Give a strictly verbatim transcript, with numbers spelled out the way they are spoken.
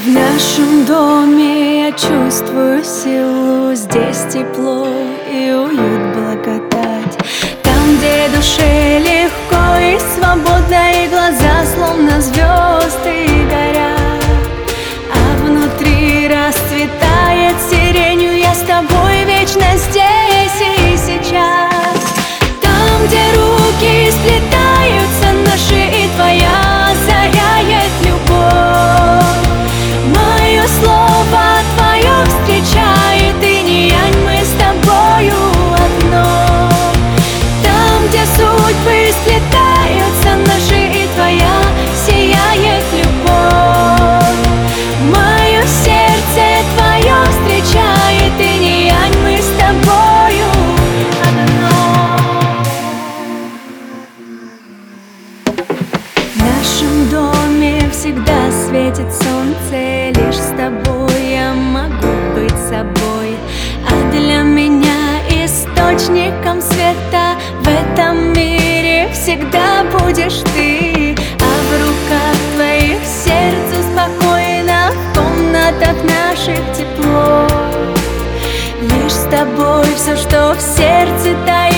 В нашем доме я чувствую силу, здесь тепло и уют, благодать. Там, где душе легко и свободно, и глаза словно звезды горят, а внутри расцветает сиренью. Я с тобой вечно здесь и сейчас. Там, где руки сплетаются наши, и твоя озаряет любовь. Мое слово твое встречает, и не янь, мы с тобою одно. Там, где судьбы сплетаются наши, и твоя сияет любовь. Мое сердце твое встречает, и не янь, мы с тобою одно. В нашем доме всегда светит солнце, лишь с тобой я могу быть собой. А для меня источником света в этом мире всегда будешь ты. А в руках твоих сердцу спокойно, в комнатах наших тепло. Лишь с тобой все, что в сердце таится,